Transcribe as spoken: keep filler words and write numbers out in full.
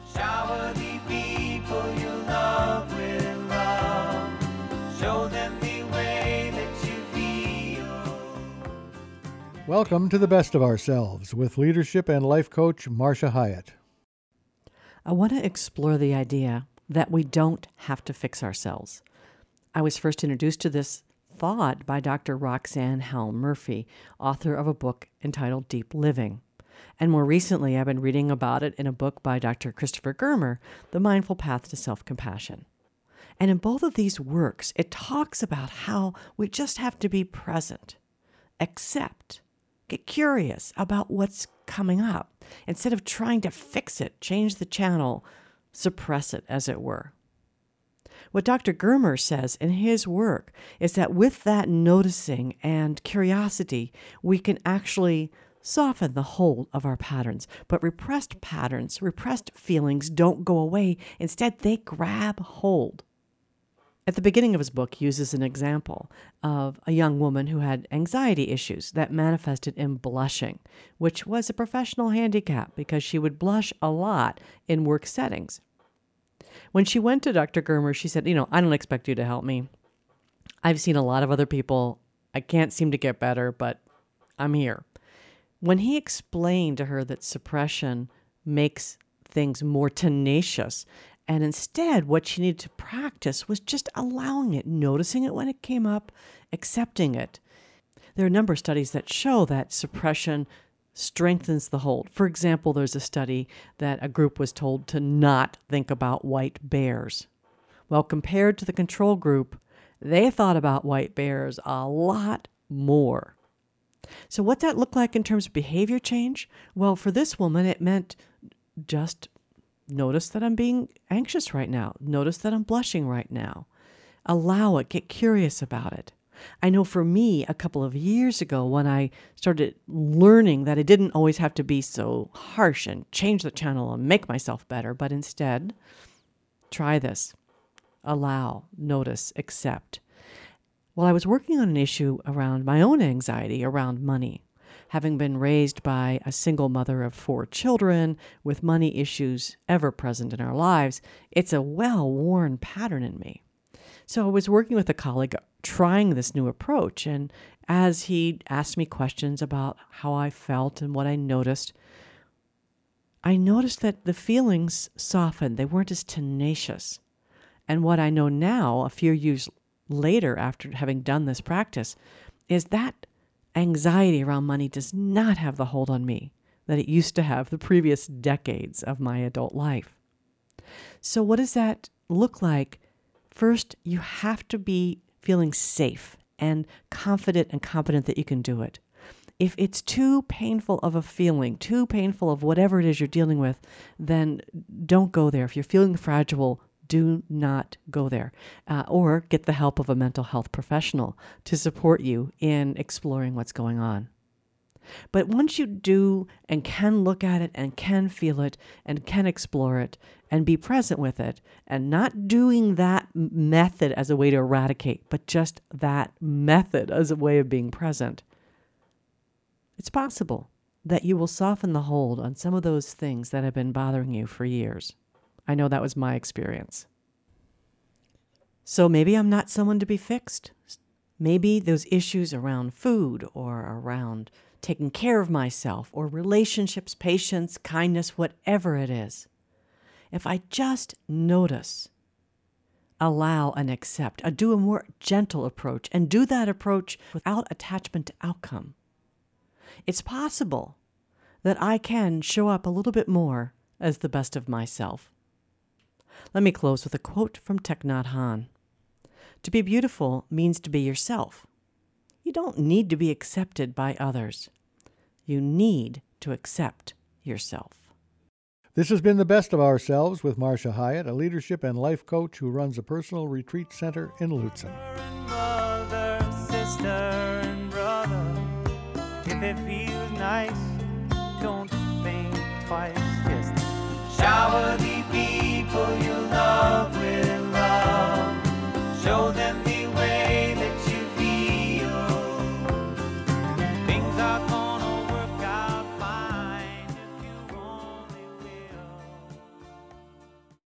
Shower the people you love with love. Show them the way that you feel. Welcome to The Best of Ourselves with leadership and life coach Marcia Hyatt. I want to explore the idea that we don't have to fix ourselves. I was first introduced to this thought by Doctor Roxanne Howell Murphy, author of a book entitled Deep Living. And more recently, I've been reading about it in a book by Doctor Christopher Germer, The Mindful Path to Self-Compassion. And in both of these works, it talks about how we just have to be present, accept, get curious about what's coming up, instead of trying to fix it, change the channel, suppress it, as it were. What Doctor Germer says in his work is that with that noticing and curiosity, we can actually soften the hold of our patterns. But repressed patterns, repressed feelings don't go away. Instead, they grab hold. At the beginning of his book, he uses an example of a young woman who had anxiety issues that manifested in blushing, which was a professional handicap because she would blush a lot in work settings. When she went to Doctor Germer, she said, you know, I don't expect you to help me. I've seen a lot of other people. I can't seem to get better, but I'm here. When he explained to her that suppression makes things more tenacious, and instead what she needed to practice was just allowing it, noticing it when it came up, accepting it. There are a number of studies that show that suppression strengthens the hold. For example, there's a study that a group was told to not think about white bears. Well, compared to the control group, they thought about white bears a lot more. So what's that look like in terms of behavior change? Well, for this woman, it meant just notice that I'm being anxious right now. Notice that I'm blushing right now. Allow it. Get curious about it. I know for me, a couple of years ago, when I started learning that it didn't always have to be so harsh and change the channel and make myself better, but instead, try this. Allow, notice, accept. Well, I was working on an issue around my own anxiety around money. Having been raised by a single mother of four children with money issues ever present in our lives, it's a well-worn pattern in me. So I was working with a colleague trying this new approach, and as he asked me questions about how I felt and what I noticed, I noticed that the feelings softened. They weren't as tenacious. And what I know now, a few years later after having done this practice, is that anxiety around money does not have the hold on me that it used to have the previous decades of my adult life. So what does that look like? First, you have to be feeling safe and confident and competent that you can do it. If it's too painful of a feeling, too painful of whatever it is you're dealing with, then don't go there. If you're feeling fragile, do not go there. Uh, or get the help of a mental health professional to support you in exploring what's going on. But once you do and can look at it and can feel it and can explore it and be present with it, and not doing that method as a way to eradicate, but just that method as a way of being present, it's possible that you will soften the hold on some of those things that have been bothering you for years. I know that was my experience. So maybe I'm not someone to be fixed. Maybe those issues around food or around taking care of myself or relationships, patience, kindness, whatever it is. If I just notice, allow and accept, uh, do a more gentle approach and do that approach without attachment to outcome, it's possible that I can show up a little bit more as the best of myself. Let me close with a quote from Thich Nhat Hanh. To be beautiful means to be yourself. You don't need to be accepted by others. You need to accept yourself. This has been The Best of Ourselves with Marcia Hyatt, a leadership and life coach who runs a personal retreat center in Lutsen. Mother, sister, and brother, if it feels nice, don't think twice.